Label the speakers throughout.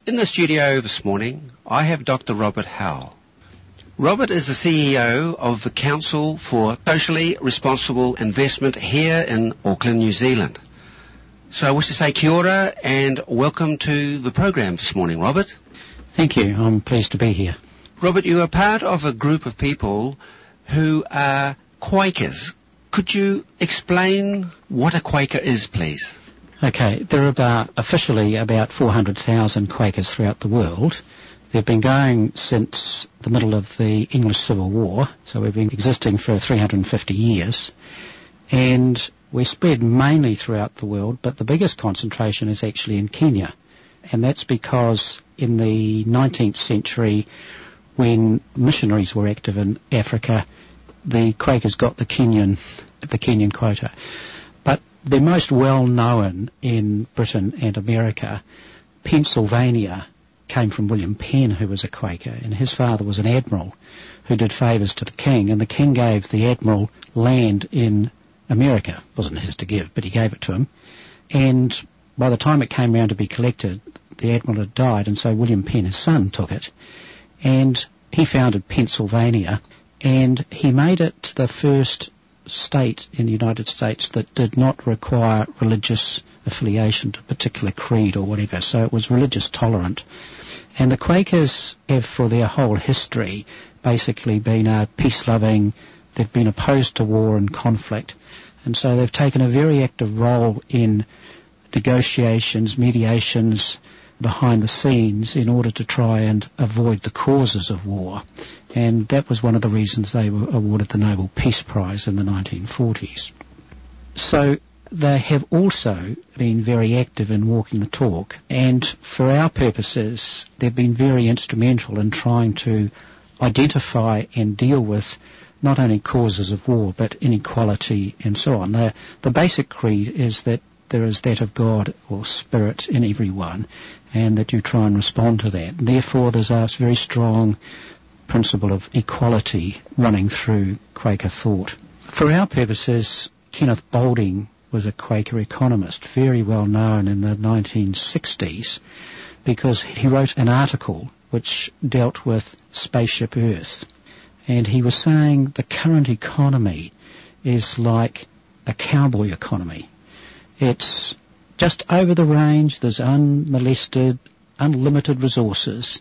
Speaker 1: In the studio this morning, I have Dr. Robert Howell. Robert is the CEO of the Council for Socially Responsible Investment here in Auckland, New Zealand. So I wish to say kia ora and welcome to the program this morning, Robert.
Speaker 2: Thank you. I'm pleased to be here.
Speaker 1: Robert, you are part of a group of people who are Quakers. Could you explain what a Quaker is, please?
Speaker 2: Okay, there are officially about 400,000 Quakers throughout the world. They've been going since the middle of the English Civil War, so we've been existing for 350 years. And we're spread mainly throughout the world, but the biggest concentration is actually in Kenya. And that's because in the 19th century, when missionaries were active in Africa, the Quakers got the Kenyan quota. But they're most well known in Britain and America. Pennsylvania came from William Penn, who was a Quaker, and his father was an admiral who did favours to the king, and the king gave the admiral land in America. It wasn't his to give, but he gave it to him. And by the time it came round to be collected, the admiral had died, and so William Penn, his son, took it. And he founded Pennsylvania, and he made it the first state in the United States that did not require religious affiliation to a particular creed or whatever, so it was religious tolerant. And the Quakers have, for their whole history, basically been peace-loving. They've been opposed to war and conflict, and so they've taken a very active role in negotiations, mediations, behind the scenes in order to try and avoid the causes of war. And that was one of the reasons they were awarded the Nobel Peace Prize in the 1940s. So they have also been very active in walking the talk, and for our purposes they've been very instrumental in trying to identify and deal with not only causes of war but inequality and so on. The basic creed is that there is that of God or spirit in everyone, and that you try and respond to that. And therefore there's a very strong principle of equality running through Quaker thought. For our purposes, Kenneth Boulding was a Quaker economist, very well known in the 1960s, because he wrote an article which dealt with Spaceship Earth. And he was saying the current economy is like a cowboy economy. It's just over the range, there's unmolested, unlimited resources,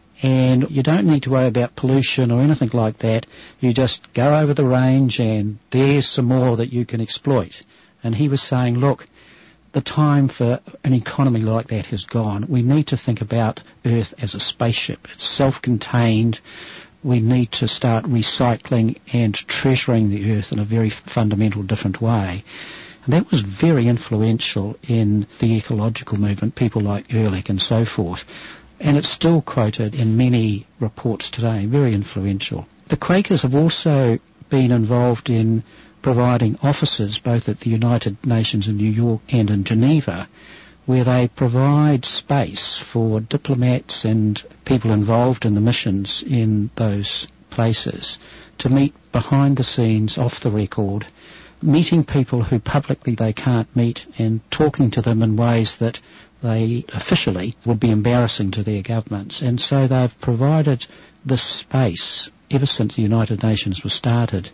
Speaker 2: and you don't need to worry about pollution or anything like that. You just go over the range and there's some more that you can exploit. And he was saying, look, the time for an economy like that has gone. We need to think about Earth as a spaceship. It's self-contained. We need to start recycling and treasuring the Earth in a very fundamental, different way. And that was very influential in the ecological movement, people like Ehrlich and so forth. And it's still quoted in many reports today, very influential. The Quakers have also been involved in providing offices both at the United Nations in New York and in Geneva, where they provide space for diplomats and people involved in the missions in those places to meet behind the scenes, off the record, meeting people who publicly they can't meet and talking to them in ways that they officially would be embarrassing to their governments. And so they've provided this space ever since the United Nations was started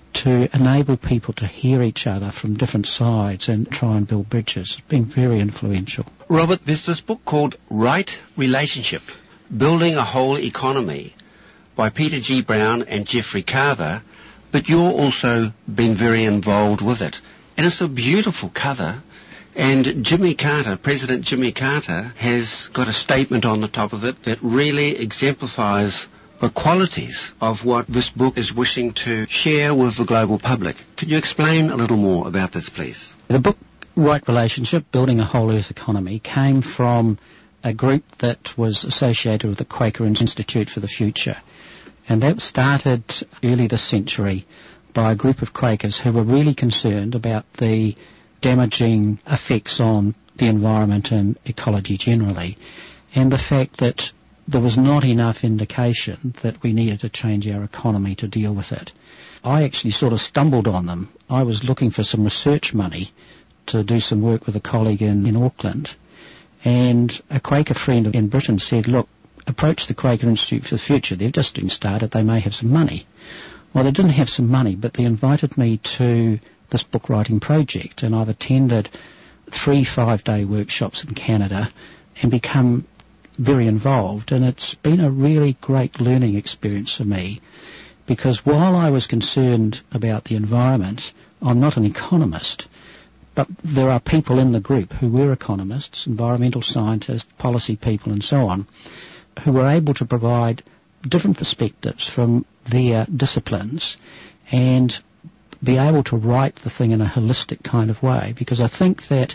Speaker 2: to enable people to hear each other from different sides and try and build bridges. It's been very influential.
Speaker 1: Robert, there's this book called Right Relationship, Building a Whole Economy by Peter G. Brown and Jeffrey Carver, but you're also been very involved with it. And it's a beautiful cover. And Jimmy Carter, President Jimmy Carter, has got a statement on the top of it that really exemplifies the qualities of what this book is wishing to share with the global public. Could you explain a little more about this, please?
Speaker 2: The book, Right Relationship, Building a Whole Earth Economy, came from a group that was associated with the Quaker Institute for the Future. And that started early this century by a group of Quakers who were really concerned about the damaging effects on the environment and ecology generally, and the fact that there was not enough indication that we needed to change our economy to deal with it. I actually sort of stumbled on them. I was looking for some research money to do some work with a colleague in Auckland, And a Quaker friend in Britain said, look, approach the Quaker Institute for the Future. They've just been started. They may have some money. Well, they didn't have some money, but they invited me to this book writing project, and I've attended 3 5-day workshops in Canada and become very involved. And it's been a really great learning experience for me, because while I was concerned about the environment, I'm not an economist, but there are people in the group who were economists, environmental scientists, policy people and so on, who were able to provide different perspectives from their disciplines and be able to write the thing in a holistic kind of way. Because I think that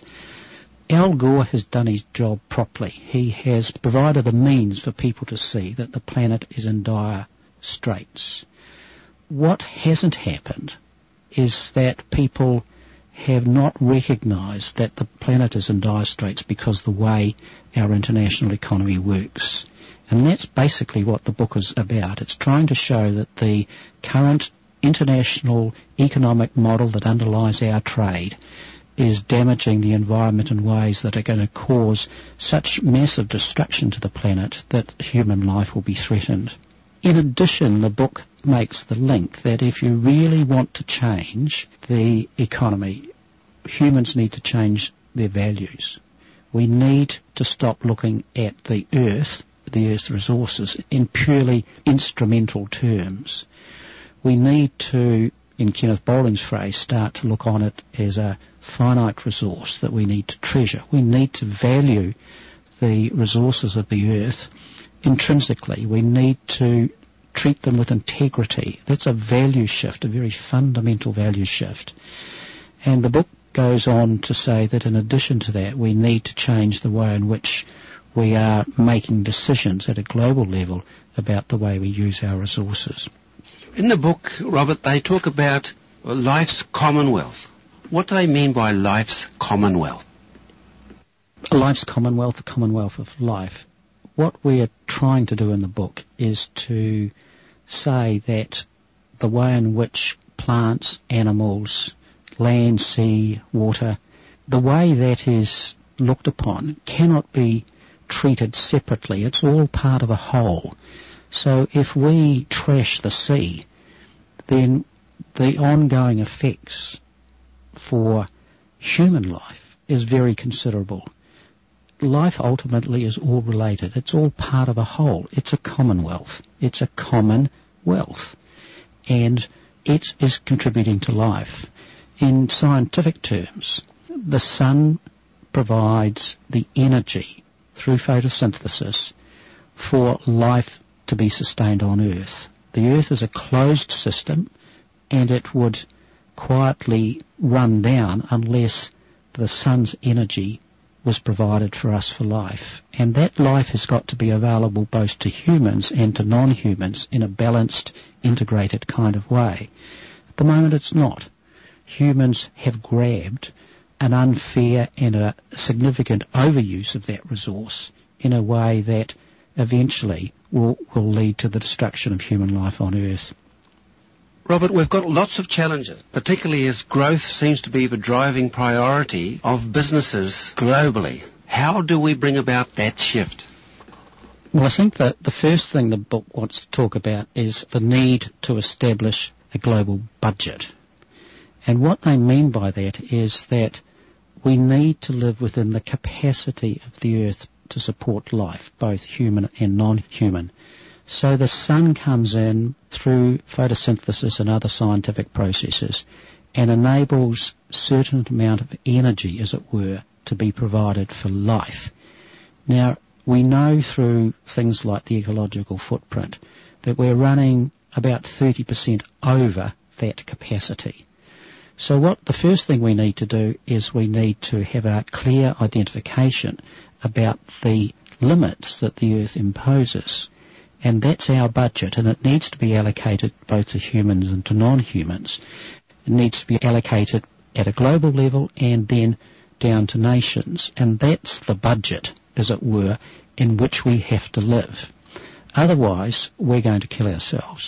Speaker 2: Al Gore has done his job properly. He has provided a means for people to see that the planet is in dire straits. What hasn't happened is that people have not recognised that the planet is in dire straits because of the way our international economy works. And that's basically what the book is about. It's trying to show that the current international economic model that underlies our trade is damaging the environment in ways that are going to cause such massive destruction to the planet that human life will be threatened. In addition, the book makes the link that if you really want to change the economy, humans need to change their values. We need to stop looking at the Earth's resources in purely instrumental terms. We need to, in Kenneth Bowling's phrase, start to look on it as a finite resource that we need to treasure. We need to value the resources of the Earth intrinsically. We need to treat them with integrity. That's a value shift, a very fundamental value shift. And the book goes on to say that in addition to that, we need to change the way in which we are making decisions at a global level about the way we use our resources.
Speaker 1: In the book, Robert, they talk about life's commonwealth. What do they mean by life's commonwealth?
Speaker 2: Life's commonwealth, the commonwealth of life. What we are trying to do in the book is to say that the way in which plants, animals, land, sea, water, the way that is looked upon cannot be treated separately. It's all part of a whole. So if we trash the sea, then the ongoing effects for human life is very considerable. Life ultimately is all related. It's all part of a whole. It's a commonwealth. It's a common wealth. And it is contributing to life. In scientific terms, the sun provides the energy through photosynthesis for life to be sustained on Earth. The Earth is a closed system, and it would quietly run down unless the sun's energy was provided for us for life. And that life has got to be available both to humans and to non-humans in a balanced, integrated kind of way. At the moment it's not. Humans have grabbed an unfair and a significant overuse of that resource in a way that eventually will lead to the destruction of human life on Earth.
Speaker 1: Robert, we've got lots of challenges, particularly as growth seems to be the driving priority of businesses globally. How do we bring about that shift?
Speaker 2: Well, I think that the first thing the book wants to talk about is the need to establish a global budget. And what they mean by that is that we need to live within the capacity of the Earth to support life, both human and non-human. So the sun comes in through photosynthesis and other scientific processes and enables a certain amount of energy, as it were, to be provided for life. Now, we know through things like the ecological footprint that we're running about 30% over that capacity. So the first thing we need to do is we need to have a clear identification about the limits that the Earth imposes. And that's our budget, and it needs to be allocated both to humans and to non-humans. It needs to be allocated at a global level and then down to nations. And that's the budget, as it were, in which we have to live. Otherwise, we're going to kill ourselves.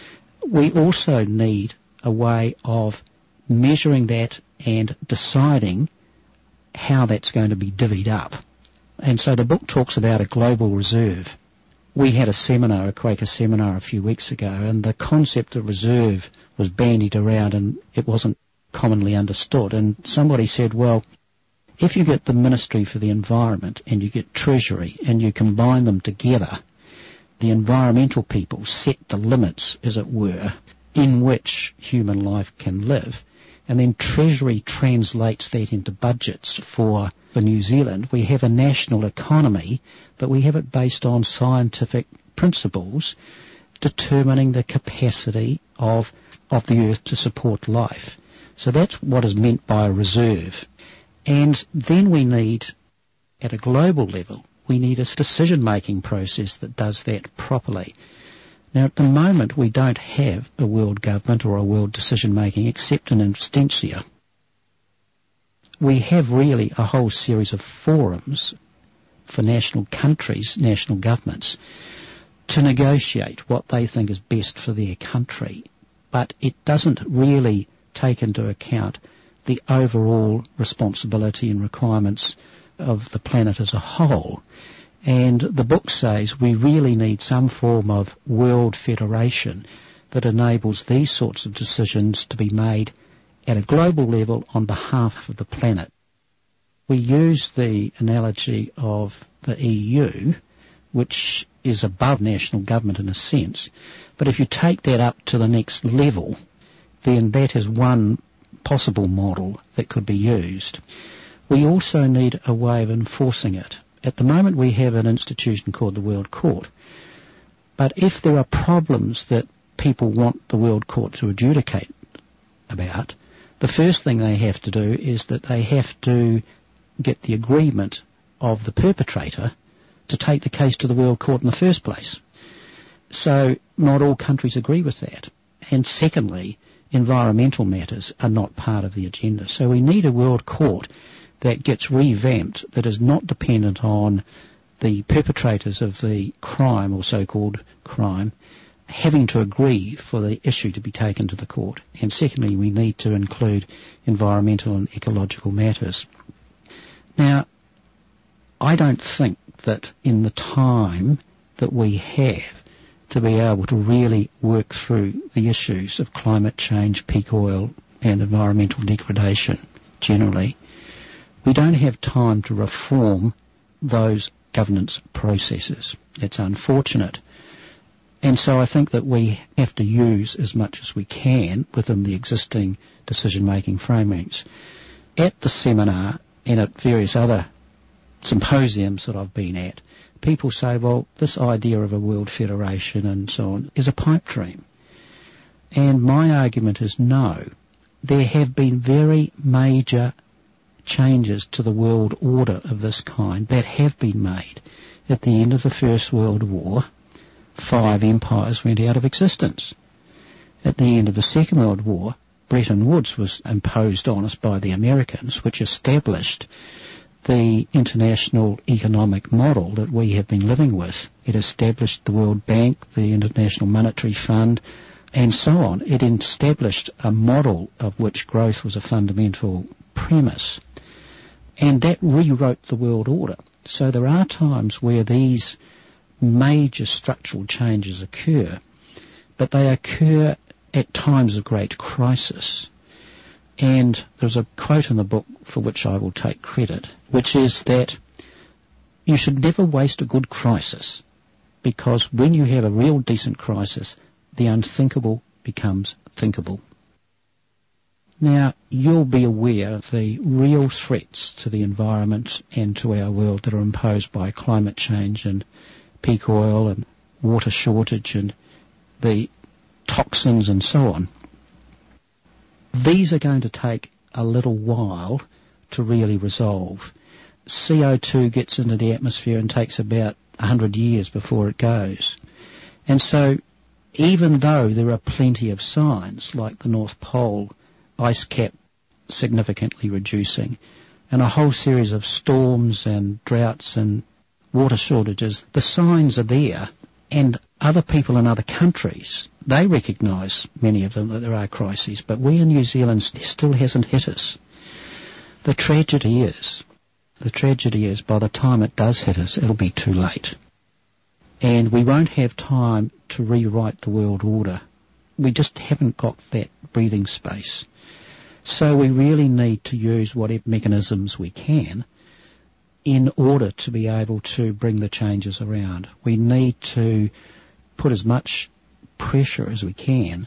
Speaker 2: We also need a way of measuring that and deciding how that's going to be divvied up. And so the book talks about a global reserve. We had a Quaker seminar a few weeks ago, and the concept of reserve was bandied around and it wasn't commonly understood. And somebody said, well, if you get the Ministry for the Environment and you get Treasury and you combine them together, the environmental people set the limits, as it were, in which human life can live, and then Treasury translates that into budgets for New Zealand. We have a national economy, but we have it based on scientific principles determining the capacity of the earth to support life. So that's what is meant by a reserve. And then we need, at a global level, we need a decision-making process that does that properly. Now, at the moment, we don't have a world government or a world decision-making except in absentia. We have really a whole series of forums for national countries, national governments, to negotiate what they think is best for their country. But it doesn't really take into account the overall responsibility and requirements of the planet as a whole. And the book says we really need some form of world federation that enables these sorts of decisions to be made at a global level on behalf of the planet. We use the analogy of the EU, which is above national government in a sense, but if you take that up to the next level, then that is one possible model that could be used. We also need a way of enforcing it. At the moment we have an institution called the World Court, but if there are problems that people want the World Court to adjudicate about, the first thing they have to do is that they have to get the agreement of the perpetrator to take the case to the World Court in the first place. So not all countries agree with that. And secondly, environmental matters are not part of the agenda. So we need a World Court that gets revamped, that is not dependent on the perpetrators of the crime or so-called crime having to agree for the issue to be taken to the court. And secondly, we need to include environmental and ecological matters. Now, I don't think that in the time that we have to be able to really work through the issues of climate change, peak oil and environmental degradation generally, we don't have time to reform those governance processes. It's unfortunate. And so I think that we have to use as much as we can within the existing decision-making frameworks. At the seminar and at various other symposiums that I've been at, people say, well, this idea of a world federation and so on is a pipe dream. And my argument is no. There have been very major changes to the world order of this kind that have been made. At the end of the First World War, 5 empires went out of existence. At the end of the Second World War, Bretton Woods was imposed on us by the Americans, which established the international economic model that we have been living with. It established the World Bank, the International Monetary Fund, and so on. It established a model of which growth was a fundamental premise. And that rewrote the world order. So there are times where these major structural changes occur, but they occur at times of great crisis. And there's a quote in the book for which I will take credit, which is that you should never waste a good crisis, because when you have a real decent crisis, the unthinkable becomes thinkable. Now, you'll be aware of the real threats to the environment and to our world that are imposed by climate change and peak oil and water shortage and the toxins and so on. These are going to take a little while to really resolve. CO2 gets into the atmosphere and takes about 100 years before it goes. And so, even though there are plenty of signs, like the North Pole ice cap significantly reducing, and a whole series of storms and droughts and water shortages, the signs are there, and other people in other countries, they recognise, many of them, that there are crises, but we in New Zealand still hasn't hit us. The tragedy is The tragedy is by the time it does hit us, it'll be too late. And we won't have time to rewrite the world order. We just haven't got that breathing space. So we really need to use whatever mechanisms we can in order to be able to bring the changes around. We need to put as much pressure as we can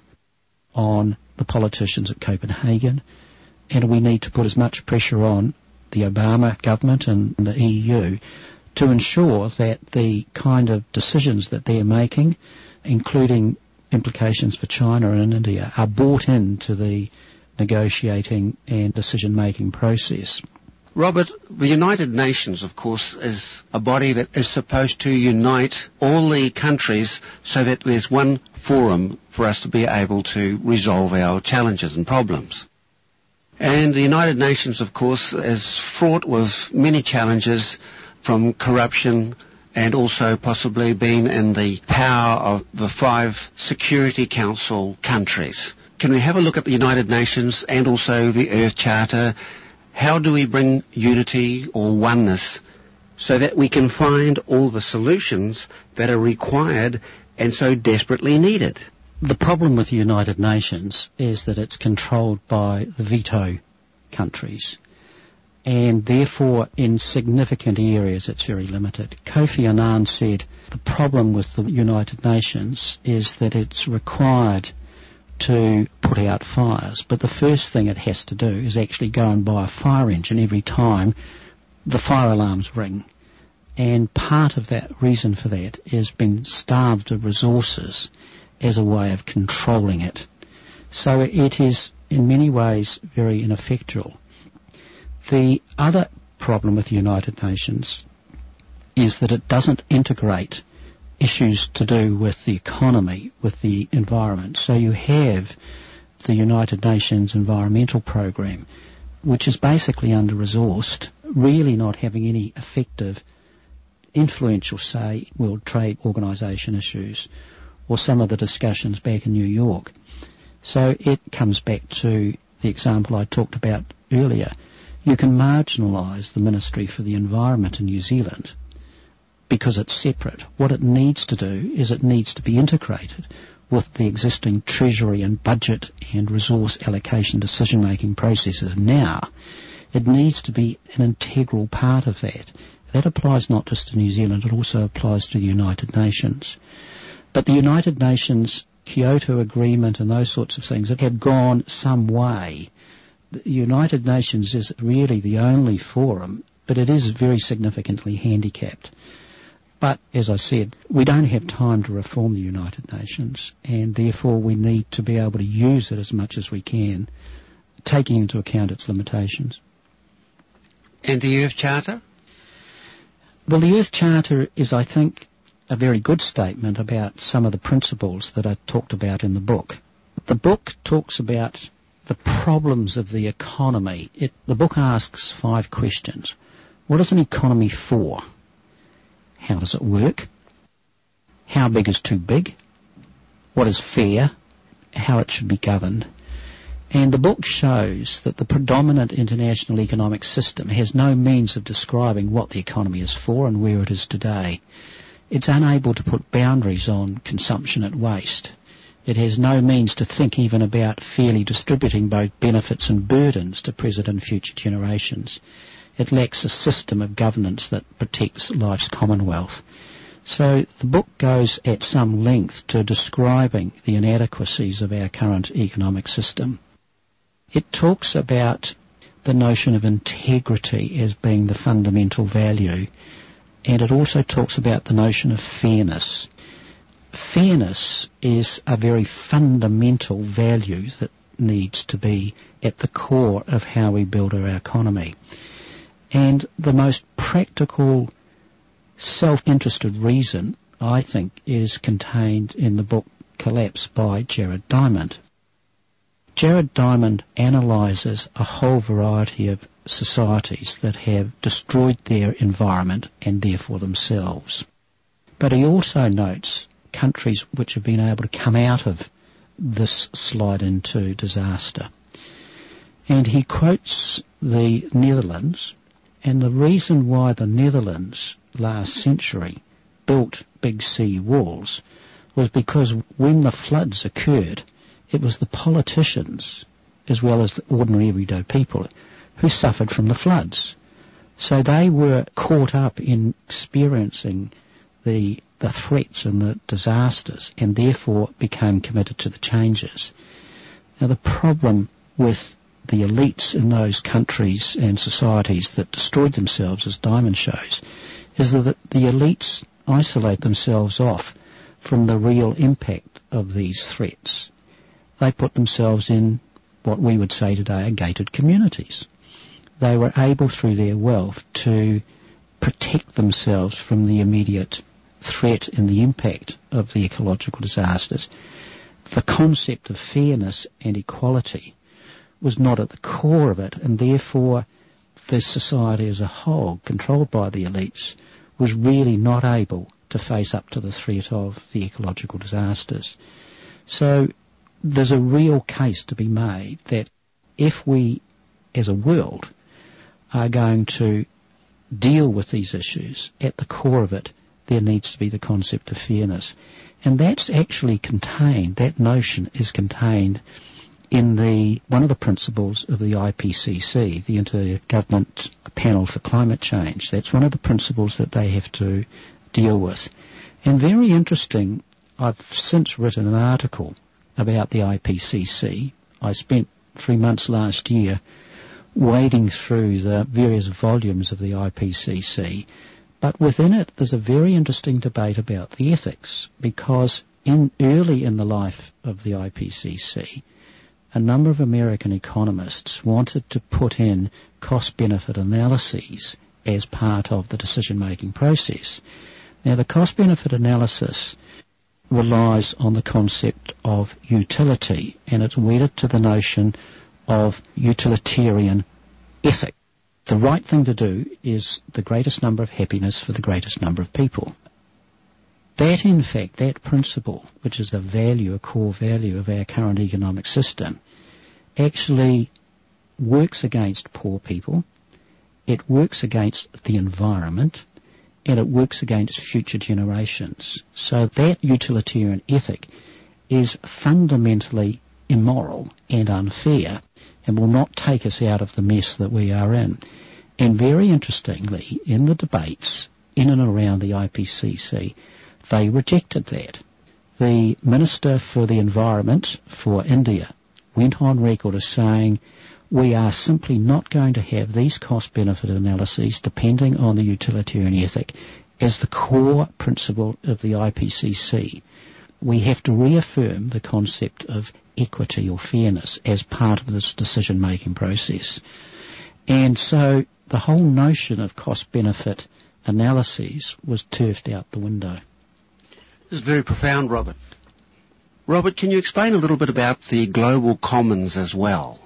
Speaker 2: on the politicians at Copenhagen, and we need to put as much pressure on the Obama government and the EU to ensure that the kind of decisions that they're making, including implications for China and India, are brought into the negotiating and decision-making process.
Speaker 1: Robert, the United Nations, of course, is a body that is supposed to unite all the countries so that there's one forum for us to be able to resolve our challenges and problems. And the United Nations, of course, is fraught with many challenges, from corruption and also possibly being in the power of the 5 Security Council countries. Can we have a look at the United Nations and also the Earth Charter? How do we bring unity or oneness so that we can find all the solutions that are required and so desperately needed?
Speaker 2: The problem with the United Nations is that it's controlled by the veto countries, and therefore in significant areas it's very limited. Kofi Annan said the problem with the United Nations is that it's required to put out fires, but the first thing it has to do is actually go and buy a fire engine every time the fire alarms ring. And part of that reason for that is being starved of resources as a way of controlling it. So it is in many ways very ineffectual. The other problem with the United Nations is that it doesn't integrate issues to do with the economy, with the environment. So you have the United Nations Environmental Programme, which is basically under-resourced, really not having any effective, influential, say, World Trade Organisation issues, or some of the discussions back in New York. So it comes back to the example I talked about earlier. You can marginalise the Ministry for the Environment in New Zealand because it's separate. What it needs to do is it needs to be integrated with the existing Treasury and budget and resource allocation decision-making processes now. It needs to be an integral part of that. That applies not just to New Zealand, it also applies to the United Nations. But the United Nations Kyoto Agreement and those sorts of things that have gone some way. The United Nations is really the only forum, but it is very significantly handicapped. But, as I said, we don't have time to reform the United Nations, and therefore we need to be able to use it as much as we can, taking into account its limitations.
Speaker 1: And the Earth Charter?
Speaker 2: Well, the Earth Charter is, I think, a very good statement about some of the principles that I talked about in the book. The book talks about the problems of the economy. The book asks 5 questions. What is an economy for? How does it work? How big is too big? What is fair? How it should be governed? And the book shows that the predominant international economic system has no means of describing what the economy is for and where it is today. It's unable to put boundaries on consumption and waste. It has no means to think even about fairly distributing both benefits and burdens to present and future generations. It lacks a system of governance that protects life's commonwealth. So the book goes at some length to describing the inadequacies of our current economic system. It talks about the notion of integrity as being the fundamental value, and it also talks about the notion of fairness. Fairness is a very fundamental value that needs to be at the core of how we build our economy. And the most practical, self-interested reason, I think, is contained in the book Collapse by Jared Diamond. Jared Diamond analyses a whole variety of societies that have destroyed their environment and therefore themselves. But he also notes countries which have been able to come out of this slide into disaster. And he quotes the Netherlands And the reason why the Netherlands last century built big sea walls was because when the floods occurred, it was the politicians, as well as the ordinary everyday people, who suffered from the floods. So they were caught up in experiencing the threats and the disasters, and therefore became committed to the changes. Now the problem with the elites in those countries and societies that destroyed themselves, as Diamond shows, is that the elites isolate themselves off from the real impact of these threats. They put themselves in what we would say today are gated communities. They were able, through their wealth, to protect themselves from the immediate threat and the impact of the ecological disasters. The concept of fairness and equality was not at the core of it, and therefore the society as a whole, controlled by the elites, was really not able to face up to the threat of the ecological disasters. So there's a real case to be made that if we, as a world, are going to deal with these issues, at the core of it, there needs to be the concept of fairness. And that's actually contained, that notion is contained in one of the principles of the IPCC, the Intergovernment Panel for Climate Change. That's one of the principles that they have to deal with. And very interesting, I've since written an article about the IPCC. I spent 3 months last year wading through the various volumes of the IPCC, but within it there's a very interesting debate about the ethics, because early in the life of the IPCC, a number of American economists wanted to put in cost-benefit analyses as part of the decision-making process. Now, the cost-benefit analysis relies on the concept of utility, and it's wedded to the notion of utilitarian ethic. The right thing to do is the greatest number of happiness for the greatest number of people. That, in fact, that principle, which is a core value of our current economic system, actually works against poor people, it works against the environment, and it works against future generations. So that utilitarian ethic is fundamentally immoral and unfair and will not take us out of the mess that we are in. And very interestingly, in the debates in and around the IPCC, they rejected that. The Minister for the Environment for India went on record as saying, we are simply not going to have these cost-benefit analyses depending on the utilitarian ethic as the core principle of the IPCC. We have to reaffirm the concept of equity or fairness as part of this decision-making process. And so the whole notion of cost-benefit analyses was turfed out the window.
Speaker 1: This is very profound, Robert. Robert, can you explain a little bit about the global commons as well?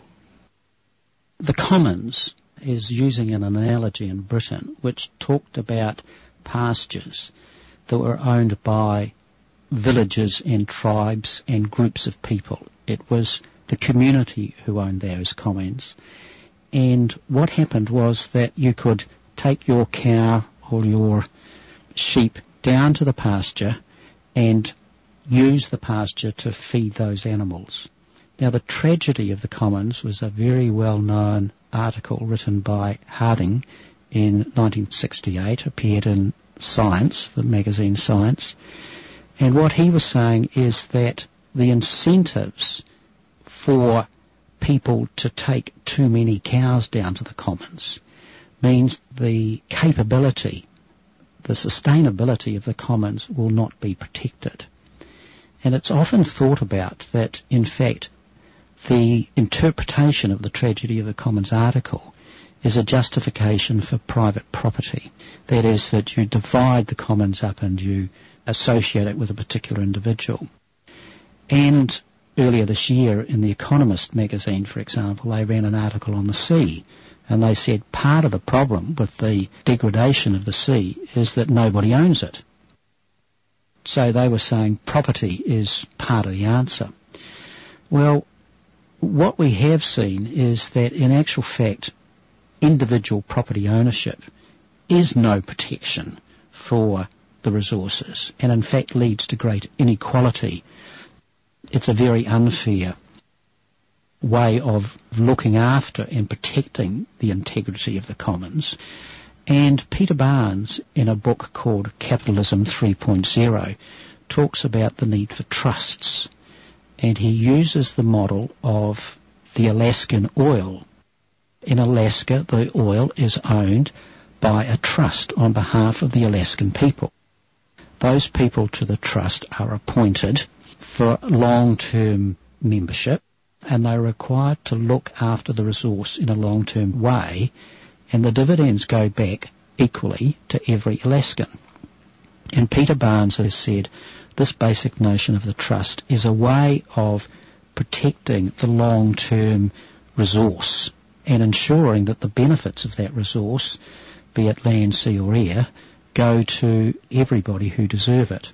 Speaker 2: The commons is using an analogy in Britain which talked about pastures that were owned by villages and tribes and groups of people. It was the community who owned those commons. And what happened was that you could take your cow or your sheep down to the pasture and use the pasture to feed those animals. Now, the tragedy of the commons was a very well-known article written by Harding in 1968, appeared in Science, the magazine Science. And what he was saying is that the incentives for people to take too many cows down to the commons means the capability, the sustainability of the commons will not be protected. And it's often thought about that, in fact, the interpretation of the tragedy of the commons article is a justification for private property. That is, that you divide the commons up and you associate it with a particular individual. And earlier this year in The Economist magazine, for example, they ran an article on the sea, and they said part of the problem with the degradation of the sea is that nobody owns it. So they were saying property is part of the answer. Well, what we have seen is that in actual fact, individual property ownership is no protection for the resources, and in fact leads to great inequality. It's a very unfair way of looking after and protecting the integrity of the commons. And Peter Barnes, in a book called Capitalism 3.0, talks about the need for trusts. And he uses the model of the Alaskan oil. In Alaska, the oil is owned by a trust on behalf of the Alaskan people. Those people to the trust are appointed for long-term membership, and they're required to look after the resource in a long-term way, and the dividends go back equally to every Alaskan. And Peter Barnes has said this basic notion of the trust is a way of protecting the long-term resource and ensuring that the benefits of that resource, be it land, sea or air, go to everybody who deserve it.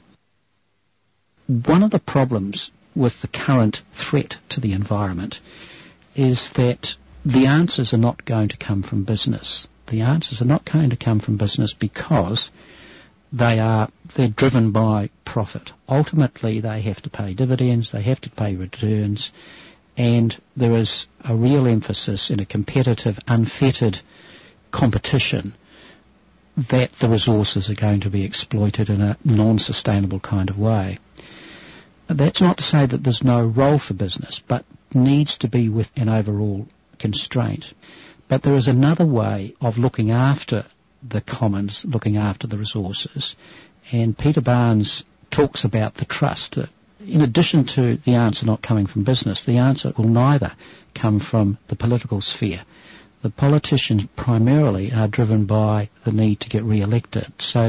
Speaker 2: One of the problems with the current threat to the environment is that the answers are not going to come from business. The answers are not going to come from business because they're driven by profit. Ultimately, they have to pay dividends, they have to pay returns, and there is a real emphasis in a competitive, unfettered competition that the resources are going to be exploited in a non-sustainable kind of way. That's not to say that there's no role for business, but needs to be with an overall constraint. But there is another way of looking after the commons, looking after the resources, and Peter Barnes talks about the trust. In addition to the answer not coming from business, the answer will neither come from the political sphere. The politicians primarily are driven by the need to get re-elected, so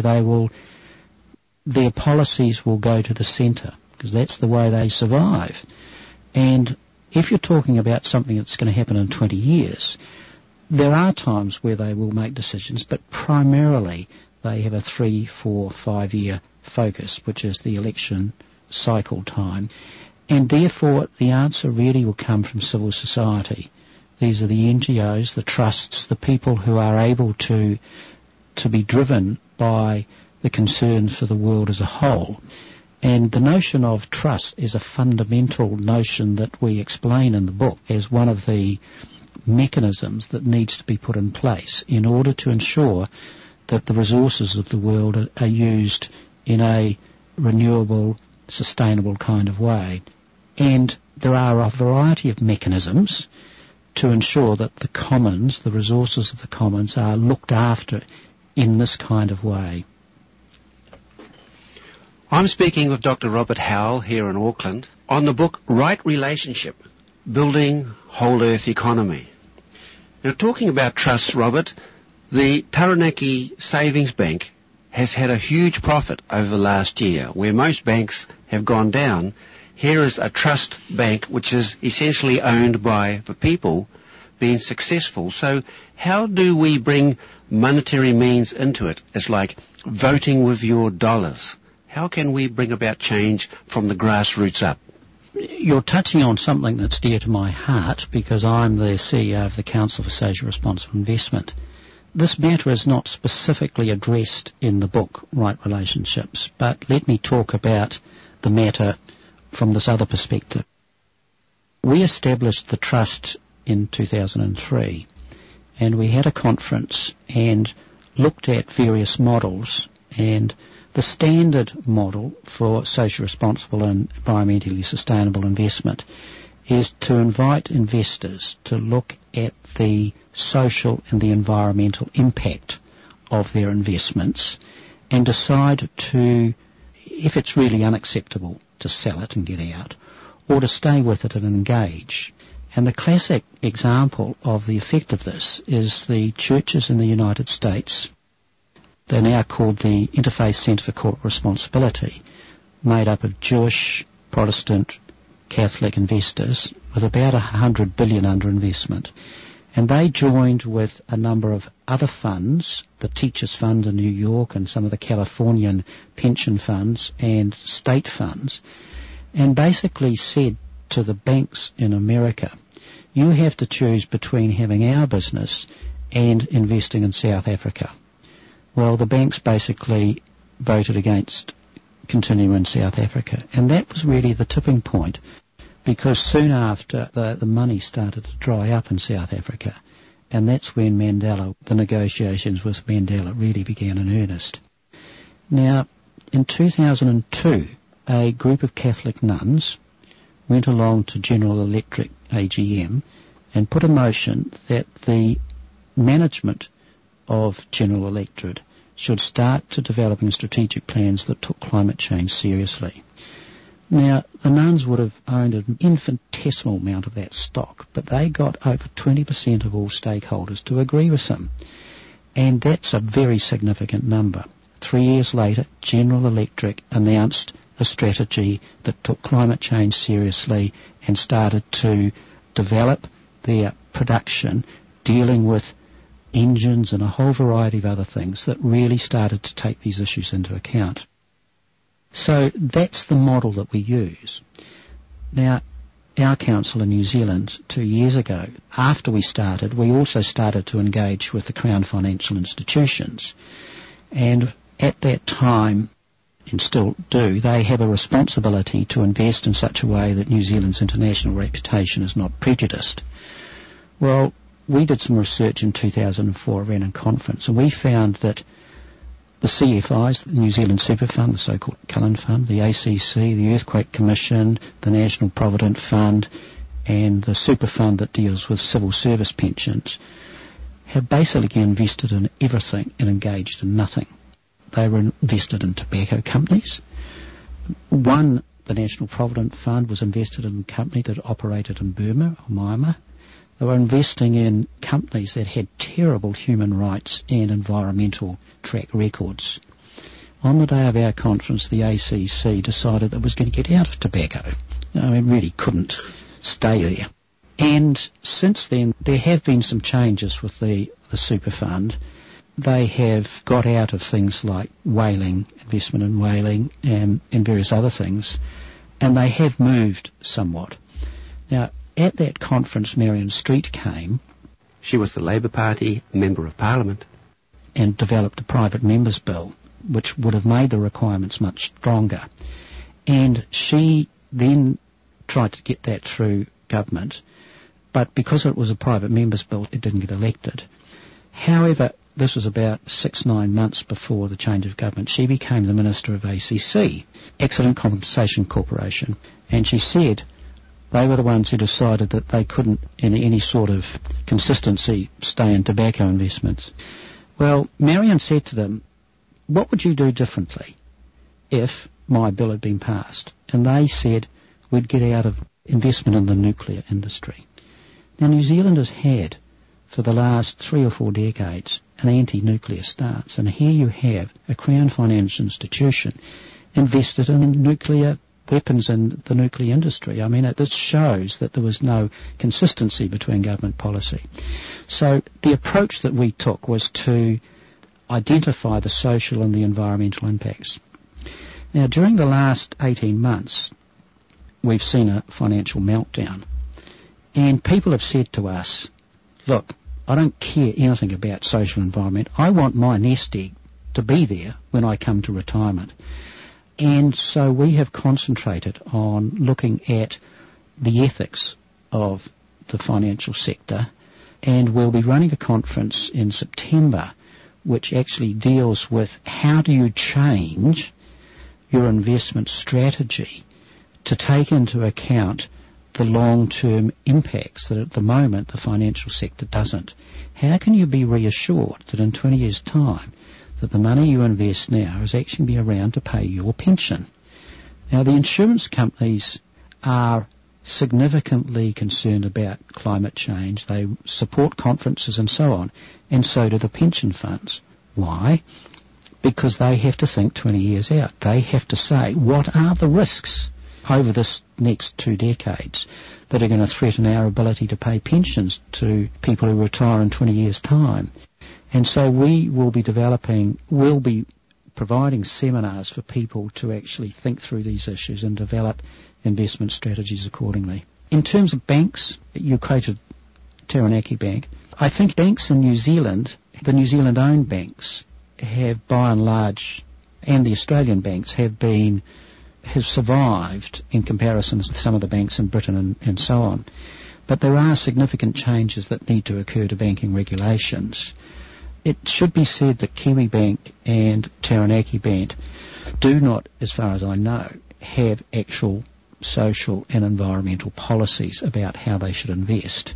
Speaker 2: their policies will go to the centre, because that's the way they survive. And if you're talking about something that's going to happen in 20 years, there are times where they will make decisions, but primarily they have a 3, 4, 5 year focus, which is the election cycle time. And therefore the answer really will come from civil society. These are the NGOs, the trusts, the people who are able to be driven by the concerns for the world as a whole. And the notion of trust is a fundamental notion that we explain in the book as one of the mechanisms that needs to be put in place in order to ensure that the resources of the world are used in a renewable, sustainable kind of way. And there are a variety of mechanisms to ensure that the commons, the resources of the commons, are looked after in this kind of way.
Speaker 1: I'm speaking with Dr. Robert Howell here in Auckland on the book Right Relationship, Building Whole Earth Economy. Now, talking about trusts, Robert, the Taranaki Savings Bank has had a huge profit over the last year. Where most banks have gone down, here is a trust bank which is essentially owned by the people being successful. So how do we bring monetary means into it? It's like voting with your dollars. How can we bring about change from the grassroots up?
Speaker 2: You're touching on something that's dear to my heart because I'm the CEO of the Council for Social Responsible Investment. This matter is not specifically addressed in the book, Right Relationships, but let me talk about the matter from this other perspective. We established the trust in 2003, and we had a conference and looked at various models, and the standard model for social responsible and environmentally sustainable investment is to invite investors to look at the social and the environmental impact of their investments and decide if it's really unacceptable, to sell it and get out, or to stay with it and engage. And the classic example of the effect of this is the churches in the United States. They're now called the Interfaith Centre for Corporate Responsibility, made up of Jewish, Protestant, Catholic investors with about $100 billion under investment. And they joined with a number of other funds, the Teachers Fund in New York and some of the Californian pension funds and state funds, and basically said to the banks in America, you have to choose between having our business and investing in South Africa. Well, the banks basically voted against continuing in South Africa, and that was really the tipping point, because soon after the money started to dry up in South Africa, and that's when the negotiations with Mandela really began in earnest. Now, in 2002, a group of Catholic nuns went along to General Electric AGM and put a motion that the management of General Electric should start to developing strategic plans that took climate change seriously. Now, the nuns would have owned an infinitesimal amount of that stock, but they got over 20% of all stakeholders to agree with them. And that's a very significant number. 3 years later, General Electric announced a strategy that took climate change seriously and started to develop their production, dealing with engines and a whole variety of other things that really started to take these issues into account. So that's the model that we use. Now, our council in New Zealand 2 years ago, after we started, we also started to engage with the Crown financial institutions. And at that time, and still do, they have a responsibility to invest in such a way that New Zealand's international reputation is not prejudiced. Well, we did some research in 2004, ran a conference, and we found that the CFIs, the New Zealand Super Fund, the so-called Cullen Fund, the ACC, the Earthquake Commission, the National Provident Fund, and the Super Fund that deals with civil service pensions, have basically invested in everything and engaged in nothing. They were invested in tobacco companies. One, the National Provident Fund, was invested in a company that operated in Burma or Myanmar. They were investing in companies that had terrible human rights and environmental track records. On the day of our conference, the ACC decided that it was going to get out of tobacco. It really couldn't stay there. And since then, there have been some changes with the Super Fund. They have got out of things like whaling, investment in whaling, and various other things, and they have moved somewhat. Now, at that conference, Marion Street came.
Speaker 1: She was the Labour Party Member of Parliament.
Speaker 2: And developed a private members bill, which would have made the requirements much stronger. And she then tried to get that through government, but because it was a private members bill, it didn't get elected. However, this was about 6-9 months before the change of government. She became the Minister of ACC, Accident Compensation Corporation, and she said they were the ones who decided that they couldn't, in any sort of consistency, stay in tobacco investments. Well, Marion said to them, what would you do differently if my bill had been passed? And they said, we'd get out of investment in the nuclear industry. Now, New Zealand has had, for the last 3 or 4 decades, an anti-nuclear stance, and here you have a Crown financial institution invested in nuclear weapons and the nuclear industry. I mean, this shows that there was no consistency between government policy. So the approach that we took was to identify the social and the environmental impacts. Now, during the last 18 months, we've seen a financial meltdown, and people have said to us, look, I don't care anything about social environment. I want my nest egg to be there when I come to retirement. And so we have concentrated on looking at the ethics of the financial sector, and we'll be running a conference in September which actually deals with how do you change your investment strategy to take into account the long-term impacts that at the moment the financial sector doesn't. How can you be reassured that in 20 years' time that the money you invest now is actually be around to pay your pension? Now, the insurance companies are significantly concerned about climate change. They support conferences and so on, and so do the pension funds. Why? Because they have to think 20 years out. They have to say, what are the risks over this next 2 decades that are going to threaten our ability to pay pensions to people who retire in 20 years' time? And so we will be providing seminars for people to actually think through these issues and develop investment strategies accordingly. In terms of banks, you quoted Taranaki Bank. I think banks in New Zealand, the New Zealand-owned banks, have by and large, and the Australian banks have survived in comparison to some of the banks in Britain and so on. But there are significant changes that need to occur to banking regulations. It should be said that Kiwibank and Taranaki Bank do not, as far as I know, have actual social and environmental policies about how they should invest.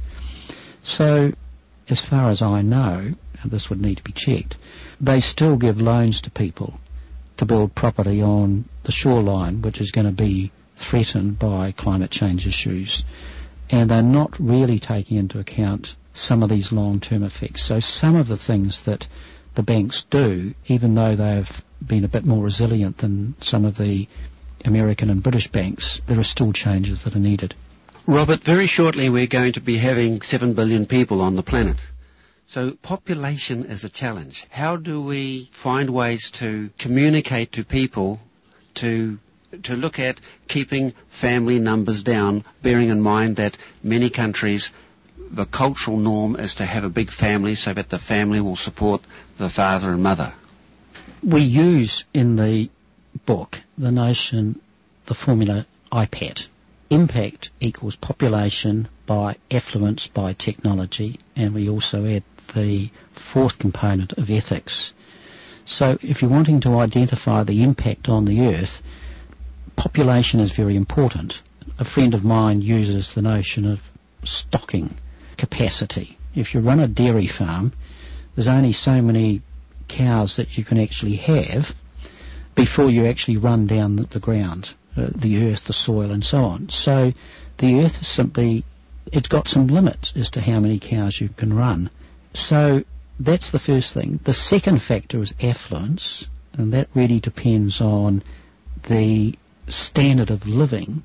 Speaker 2: So, as far as I know, and this would need to be checked, they still give loans to people to build property on the shoreline, which is going to be threatened by climate change issues. And they're not really taking into account some of these long-term effects. So some of the things that the banks do, even though they've been a bit more resilient than some of the American and British banks, there are still changes that are needed.
Speaker 1: Robert, very shortly we're going to be having 7 billion people on the planet. So population is a challenge. How do we find ways to communicate to people to look at keeping family numbers down, bearing in mind that many countries, the cultural norm is to have a big family so that the family will support the father and mother?
Speaker 2: We use in the book the notion, the formula IPAT. Impact equals population by affluence by technology, and we also add the fourth component of ethics. So if you're wanting to identify the impact on the earth, population is very important. A friend of mine uses the notion of stocking capacity. If you run a dairy farm, there's only so many cows that you can actually have before you actually run down the ground, the earth, the soil and so on. So the earth is simply, it's got some limits as to how many cows you can run. So that's the first thing. The second factor is affluence, and that really depends on the standard of living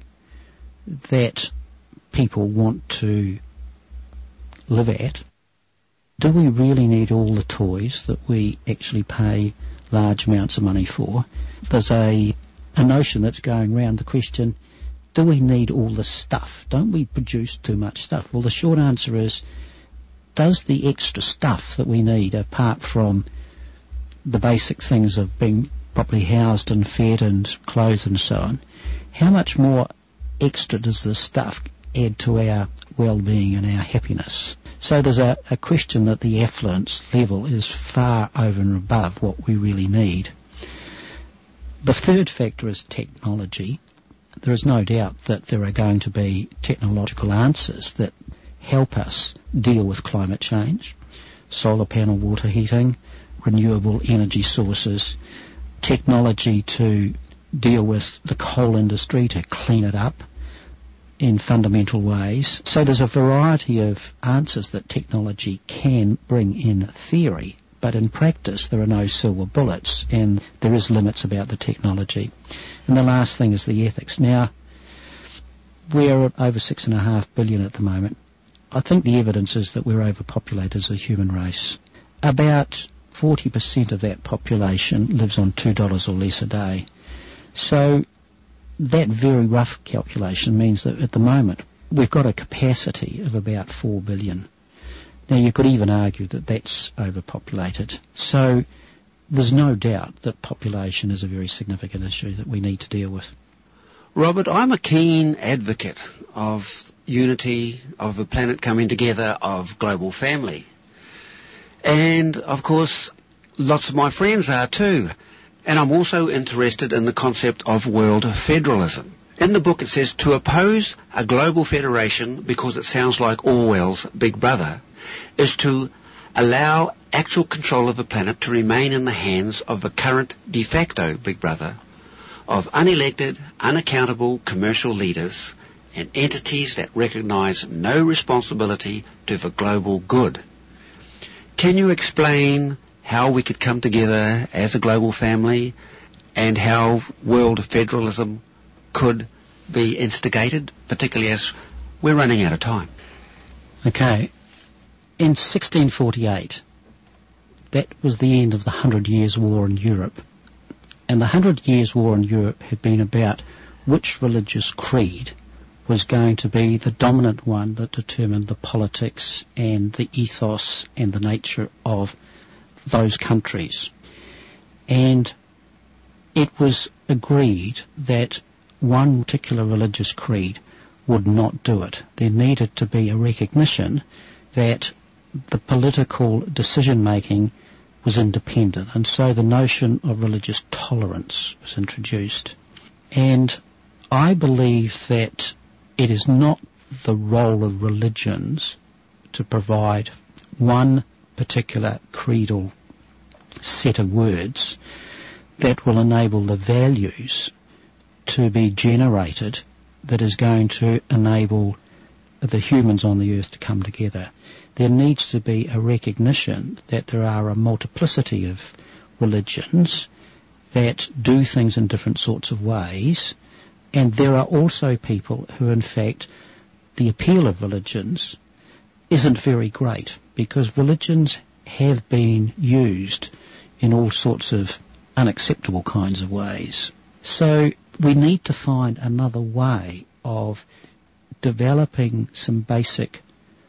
Speaker 2: that people want to live at. Do we really need all the toys that we actually pay large amounts of money for? There's a notion that's going around, the question, do we need all the stuff? Don't we produce too much stuff? Well, the short answer is, does the extra stuff that we need, apart from the basic things of being properly housed and fed and clothed and so on, how much more extra does this stuff add to our well-being and our happiness? So there's a question that the affluence level is far over and above what we really need. The third factor is technology. There is no doubt that there are going to be technological answers that help us deal with climate change, solar panel water heating, renewable energy sources, technology to deal with the coal industry, to clean it up in fundamental ways. So there's a variety of answers that technology can bring in theory, but in practice there are no silver bullets, and there is limits about the technology. And the last thing is the ethics. Now, we're over 6.5 billion at the moment. I think the evidence is that we're overpopulated as a human race. About 40% of that population lives on $2 or less a day. So that very rough calculation means that at the moment we've got a capacity of about 4 billion. Now you could even argue that that's overpopulated. So there's no doubt that population is a very significant issue that we need to deal with.
Speaker 1: Robert, I'm a keen advocate of unity, of the planet coming together, of global family. And, of course, lots of my friends are too. And I'm also interested in the concept of world federalism. In the book it says, to oppose a global federation, because it sounds like Orwell's Big Brother, is to allow actual control of the planet to remain in the hands of the current de facto Big Brother, of unelected, unaccountable commercial leaders and entities that recognise no responsibility to the global good. Can you explain how we could come together as a global family and how world federalism could be instigated, particularly as we're running out of time?
Speaker 2: Okay. In 1648, that was the end of the 100 Years' War in Europe. And the 100 Years' War in Europe had been about which religious creed was going to be the dominant one that determined the politics and the ethos and the nature of those countries. And it was agreed that one particular religious creed would not do it. There needed to be a recognition that the political decision-making was independent, and so the notion of religious tolerance was introduced. And I believe that it is not the role of religions to provide one particular creedal set of words that will enable the values to be generated that is going to enable the humans on the earth to come together. There needs to be a recognition that there are a multiplicity of religions that do things in different sorts of ways, and there are also people who, in fact, the appeal of religions isn't very great, because religions have been used in all sorts of unacceptable kinds of ways. So we need to find another way of developing some basic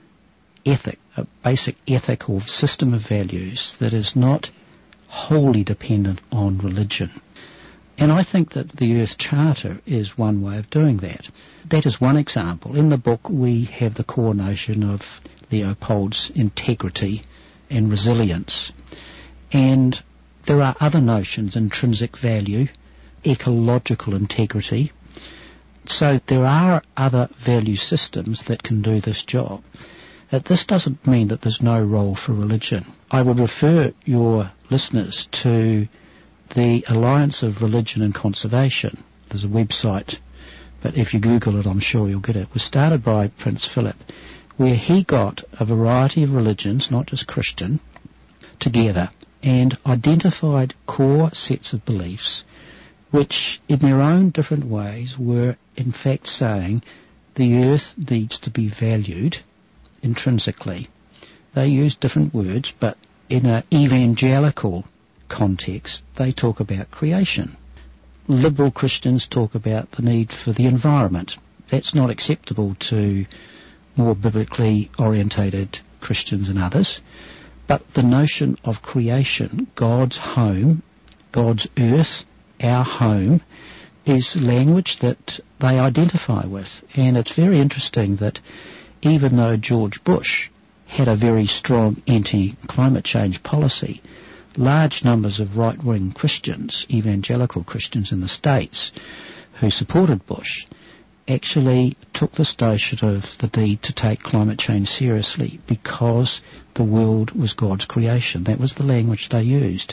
Speaker 2: ethical system of values that is not wholly dependent on religion. And I think that the Earth Charter is one way of doing that. That is one example. In the book we have the core notion of Leopold's integrity and resilience. And there are other notions: intrinsic value, ecological integrity. So there are other value systems that can do this job. This doesn't mean that there's no role for religion. I would refer your listeners to the Alliance of Religion and Conservation. There's a website, but if you Google it, I'm sure you'll get it. It was started by Prince Philip, where he got a variety of religions, not just Christian, together and identified core sets of beliefs which in their own different ways were in fact saying the earth needs to be valued intrinsically. They use different words, but in an evangelical context they talk about creation. Liberal Christians talk about the need for the environment. That's not acceptable to more biblically orientated Christians and others. But the notion of creation, God's home, God's earth, our home, is language that they identify with. And it's very interesting that even though George Bush had a very strong anti-climate change policy, large numbers of right-wing Christians, evangelical Christians in the States, who supported Bush, actually took the notion of the need to take climate change seriously because the world was God's creation. That was the language they used.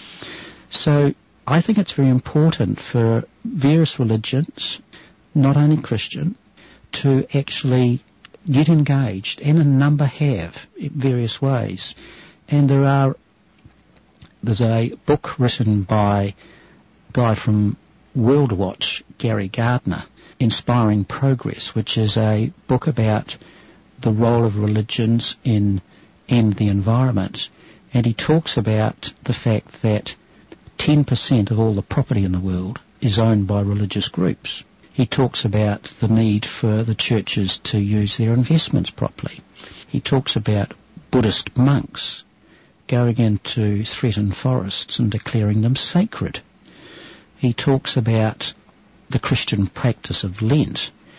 Speaker 2: So I think it's very important for various religions, not only Christian, to actually get engaged, and a number have in various ways. And there's a book written by a guy from World Watch, Gary Gardner, Inspiring Progress, which is a book about the role of religions in the environment. And he talks about the fact that 10% of all the property in the world is owned by religious groups. He talks about the need for the churches to use their investments properly. He talks about Buddhist monks going into threatened forests and declaring them sacred. He talks about the Christian practice of Lent,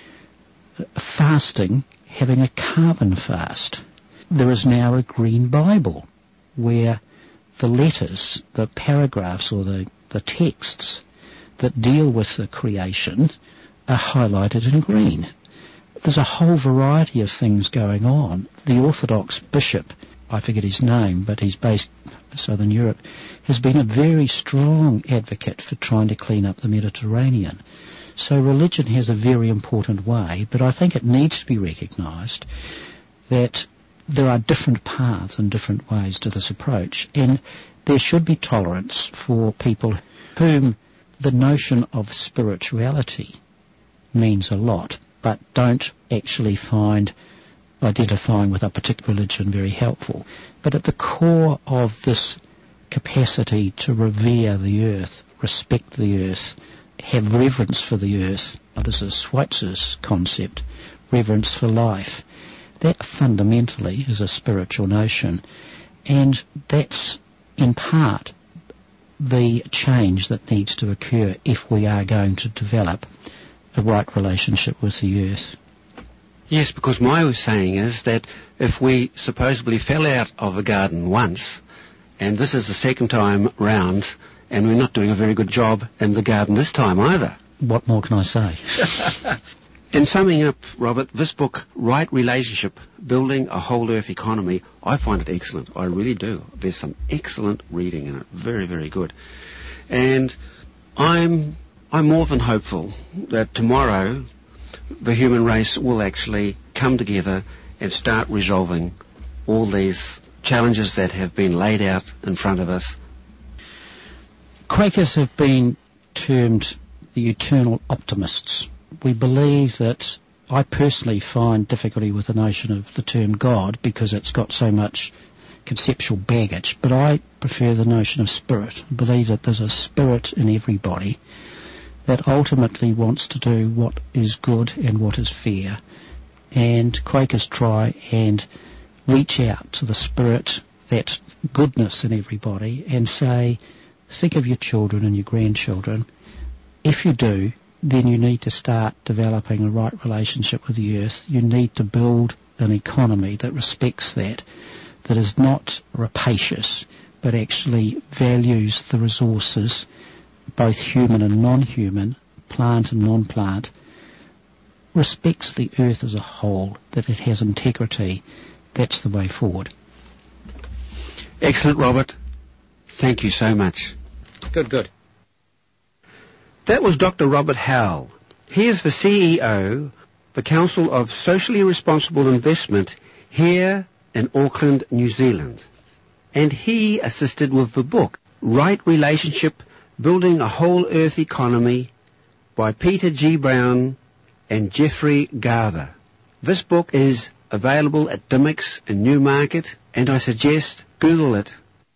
Speaker 2: fasting, having a carbon fast. There is now a Green Bible where the letters, the paragraphs or the texts that deal with the creation are highlighted in green. There's a whole variety of things going on. The Orthodox bishop, I forget his name, but he's based in Southern Europe, has been a very strong advocate for trying to clean up the Mediterranean. So religion has a very important way, but I think it needs to be recognised that there are different paths and different ways to this approach, and there should be tolerance for people whom the notion of spirituality means a lot, but don't actually find identifying with a particular religion very helpful. But at the core of this capacity to revere the earth, respect the earth, have reverence for the earth. This is Schweitzer's concept, reverence for life. That fundamentally is a spiritual notion, and that's in part the change that needs to occur if we are going to develop a right relationship with the earth.
Speaker 1: Yes, because my saying is that if we supposedly fell out of the garden once, and this is the second time round, and we're not doing a very good job in the garden this time either.
Speaker 2: What more can I say?
Speaker 1: In summing up, Robert, this book, Right Relationship, Building a Whole Earth Economy, I find it excellent. I really do. There's some excellent reading in it. Very, very good. And I'm more than hopeful that tomorrow the human race will actually come together and start resolving all these challenges that have been laid out in front of us.
Speaker 2: Quakers have been termed the eternal optimists. We believe that, I personally find difficulty with the notion of the term God because it's got so much conceptual baggage, but I prefer the notion of spirit. I believe that there's a spirit in everybody that ultimately wants to do what is good and what is fair. And Quakers try and reach out to the spirit, that goodness in everybody, and say, think of your children and your grandchildren. If you do, then you need to start developing a right relationship with the earth. You need to build an economy that respects that is not rapacious, but actually values the resources, both human and non-human, plant and non-plant, respects the earth as a whole, that it has integrity. That's the way forward.
Speaker 1: Excellent, Robert. Thank you so much.
Speaker 2: Good.
Speaker 1: That was Dr. Robert Howell. He is the CEO, the Council of Socially Responsible Investment here in Auckland, New Zealand. And he assisted with the book, Right Relationship, Building a Whole Earth Economy by Peter G. Brown and Jeffrey Garver. This book is available at Dymocks in Newmarket, and I suggest Google it